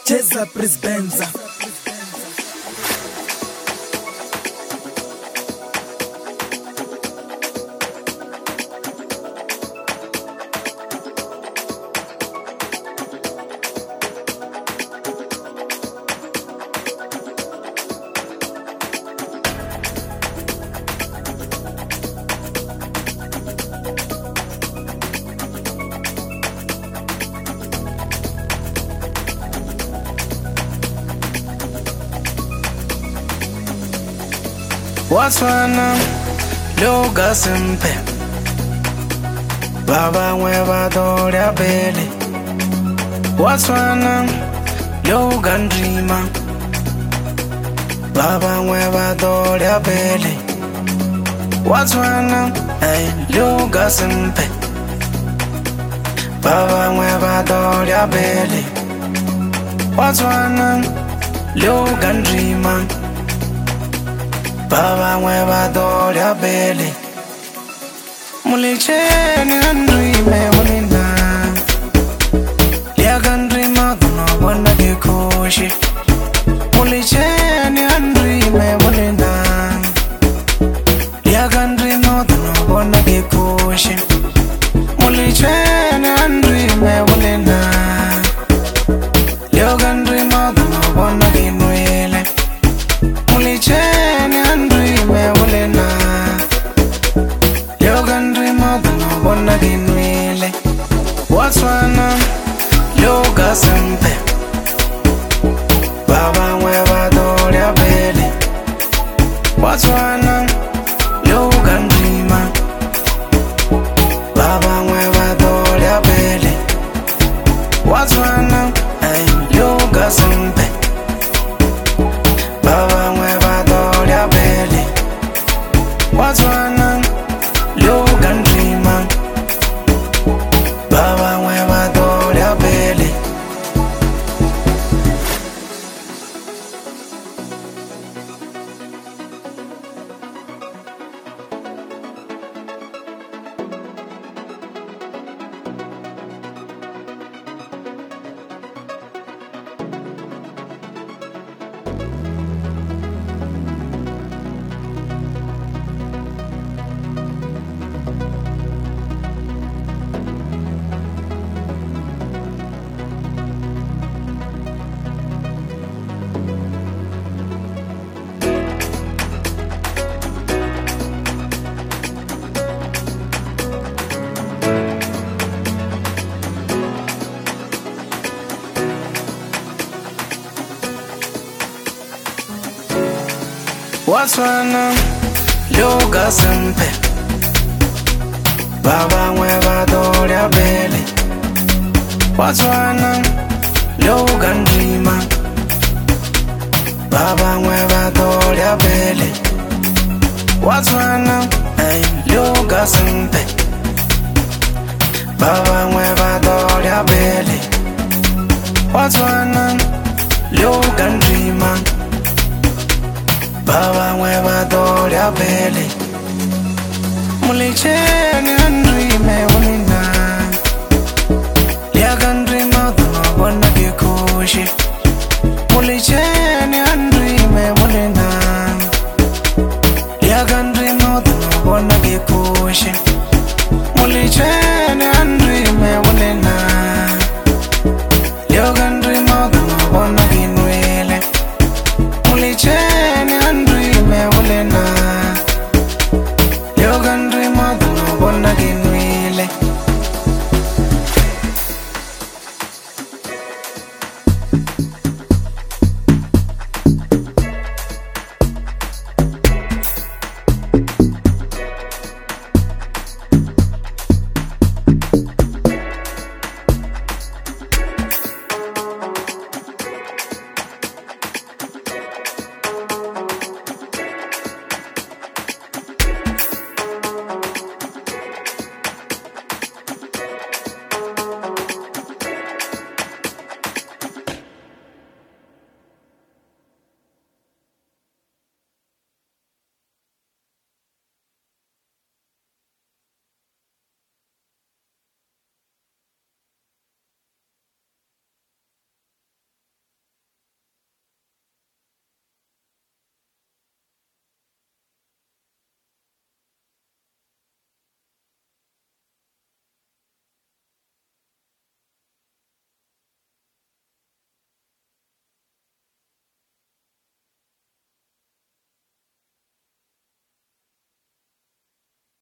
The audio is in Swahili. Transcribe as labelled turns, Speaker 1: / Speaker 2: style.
Speaker 1: Cheza Prisbenza.
Speaker 2: Watswana loga simpe Baba mweba doria bele Watswana loga ndrima Baba mweba doria bele Watswana loga simpe Baba mweba doria bele Watswana loga ndrima Baba mweba doria bele Mulicheni andrime mulina Liaga ndrima duno wana kikoshi Mulicheni andrime mulina Liaga ndrima duno wana kikoshi Mulicheni andrime mulina Liaga ndrima duno wana kinwele Mulicheni andrime mulina Liaga ndrima duno wana kinwele Watswana loga simpe Baba mweba doria bele Watswana loga ndrima Baba mweba doria bele Watswana loga simpe Baba mweba doria bele Watswana loga ndrima Baba mweba doria bele Watswana loga simpe Baba mweba doria bele Watswana loga ndrima Baba mweba doria bele Watswana loga simpe Baba mweba doria bele Watswana loga ndrima Baba mweba doria bele Mulicheni andrime mulina Liaga ndrima duno wana kikoshi Mulicheni